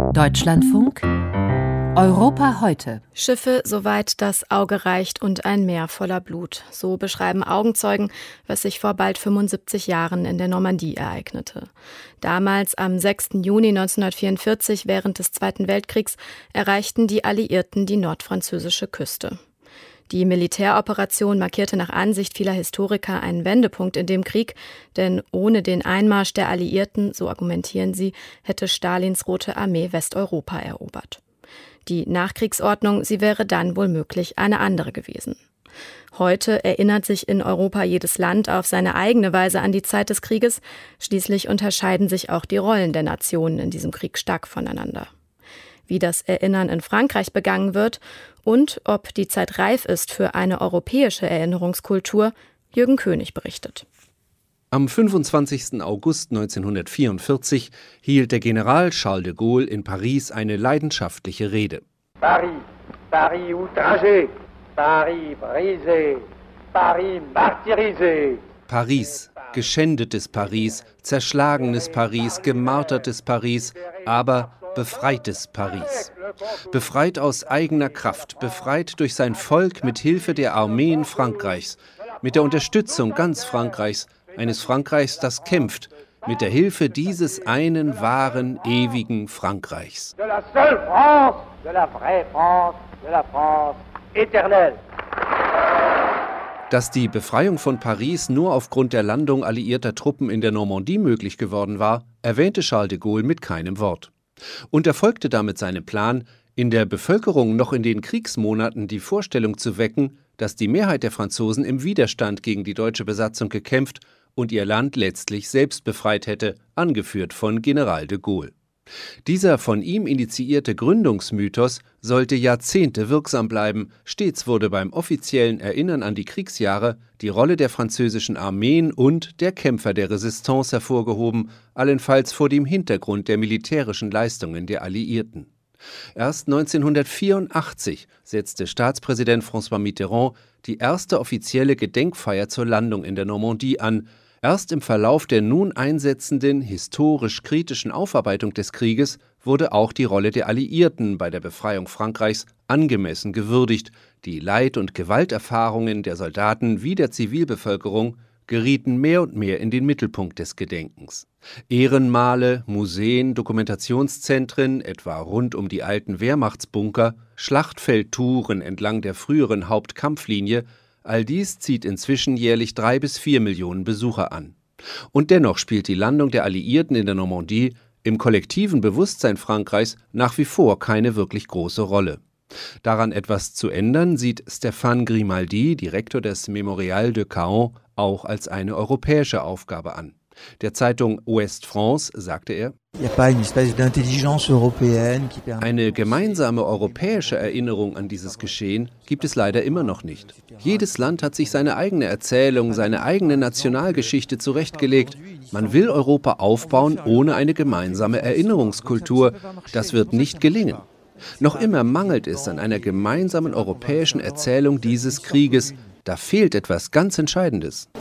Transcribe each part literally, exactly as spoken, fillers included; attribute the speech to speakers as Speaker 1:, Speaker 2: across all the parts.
Speaker 1: Deutschlandfunk Europa heute.
Speaker 2: Schiffe, soweit das Auge reicht und ein Meer voller Blut. So beschreiben Augenzeugen, was sich vor bald fünfundsiebzig Jahren in der Normandie ereignete. Damals, am sechsten Juni neunzehnhundertvierundvierzig, während des Zweiten Weltkriegs, erreichten die Alliierten die nordfranzösische Küste. Die Militäroperation markierte nach Ansicht vieler Historiker einen Wendepunkt in dem Krieg, denn ohne den Einmarsch der Alliierten, so argumentieren sie, hätte Stalins Rote Armee Westeuropa erobert. Die Nachkriegsordnung, sie wäre dann wohl möglich eine andere gewesen. Heute erinnert sich in Europa jedes Land auf seine eigene Weise an die Zeit des Krieges. Schließlich unterscheiden sich auch die Rollen der Nationen in diesem Krieg stark voneinander. Wie das Erinnern in Frankreich begangen wird und ob die Zeit reif ist für eine europäische Erinnerungskultur, Jürgen König berichtet.
Speaker 3: Am fünfundzwanzigsten August neunzehnhundertvierundvierzig hielt der General Charles de Gaulle in Paris eine leidenschaftliche Rede.
Speaker 4: Paris, Paris outragé, Paris brisé, Paris martyrisé.
Speaker 3: Paris, geschändetes Paris, zerschlagenes Paris, gemartertes Paris, aber befreites Paris. Befreit aus eigener Kraft, befreit durch sein Volk mit Hilfe der Armeen Frankreichs, mit der Unterstützung ganz Frankreichs, eines Frankreichs, das kämpft, mit der Hilfe dieses einen wahren, ewigen Frankreichs.
Speaker 4: De la seule France, de la vraie France, de la France éternelle.
Speaker 3: Dass die Befreiung von Paris nur aufgrund der Landung alliierter Truppen in der Normandie möglich geworden war, erwähnte Charles de Gaulle mit keinem Wort. Und er folgte damit seinem Plan, in der Bevölkerung noch in den Kriegsmonaten die Vorstellung zu wecken, dass die Mehrheit der Franzosen im Widerstand gegen die deutsche Besatzung gekämpft und ihr Land letztlich selbst befreit hätte, angeführt von General de Gaulle. Dieser von ihm initiierte Gründungsmythos sollte Jahrzehnte wirksam bleiben. Stets wurde beim offiziellen Erinnern an die Kriegsjahre die Rolle der französischen Armeen und der Kämpfer der Resistance hervorgehoben, allenfalls vor dem Hintergrund der militärischen Leistungen der Alliierten. Erst neunzehnhundertvierundachtzig setzte Staatspräsident François Mitterrand die erste offizielle Gedenkfeier zur Landung in der Normandie an. Erst im Verlauf der nun einsetzenden, historisch-kritischen Aufarbeitung des Krieges wurde auch die Rolle der Alliierten bei der Befreiung Frankreichs angemessen gewürdigt. Die Leid- und Gewalterfahrungen der Soldaten wie der Zivilbevölkerung gerieten mehr und mehr in den Mittelpunkt des Gedenkens. Ehrenmale, Museen, Dokumentationszentren, etwa rund um die alten Wehrmachtsbunker, Schlachtfeldtouren entlang der früheren Hauptkampflinie, all dies zieht inzwischen jährlich drei bis vier Millionen Besucher an. Und dennoch spielt die Landung der Alliierten in der Normandie im kollektiven Bewusstsein Frankreichs nach wie vor keine wirklich große Rolle. Daran etwas zu ändern, sieht Stéphane Grimaldi, Direktor des Mémorial de Caen, auch als eine europäische Aufgabe an. Der Zeitung Ouest France sagte er: Eine gemeinsame europäische Erinnerung an dieses Geschehen gibt es leider immer noch nicht. Jedes Land hat sich seine eigene Erzählung, seine eigene Nationalgeschichte zurechtgelegt. Man will Europa aufbauen ohne eine gemeinsame Erinnerungskultur. Das wird nicht gelingen. Noch immer mangelt es an einer gemeinsamen europäischen Erzählung dieses Krieges. Da fehlt etwas ganz Entscheidendes.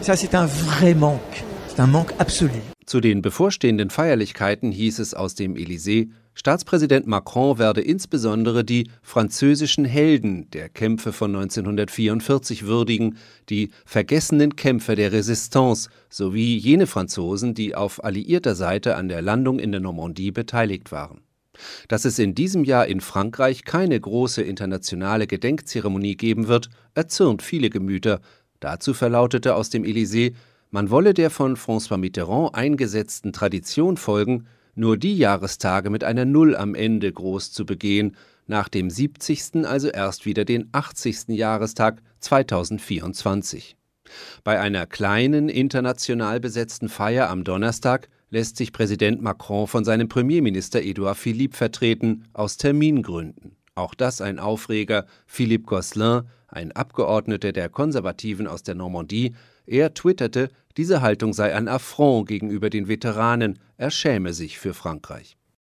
Speaker 3: Zu den bevorstehenden Feierlichkeiten hieß es aus dem Élysée, Staatspräsident Macron werde insbesondere die französischen Helden der Kämpfe von neunzehnhundertvierundvierzig würdigen, die vergessenen Kämpfer der Resistance sowie jene Franzosen, die auf alliierter Seite an der Landung in der Normandie beteiligt waren. Dass es in diesem Jahr in Frankreich keine große internationale Gedenkzeremonie geben wird, erzürnt viele Gemüter. Dazu verlautete aus dem Élysée, man wolle der von François Mitterrand eingesetzten Tradition folgen, nur die Jahrestage mit einer Null am Ende groß zu begehen, nach dem siebzigsten also erst wieder den achtzigsten Jahrestag zweitausendvierundzwanzig. Bei einer kleinen, international besetzten Feier am Donnerstag lässt sich Präsident Macron von seinem Premierminister Édouard Philippe vertreten, aus Termingründen. Auch das ein Aufreger. Philippe Gosselin, ein Abgeordneter der Konservativen aus der Normandie, er twitterte, diese Haltung sei ein Affront gegenüber den Veteranen, er schäme sich für Frankreich.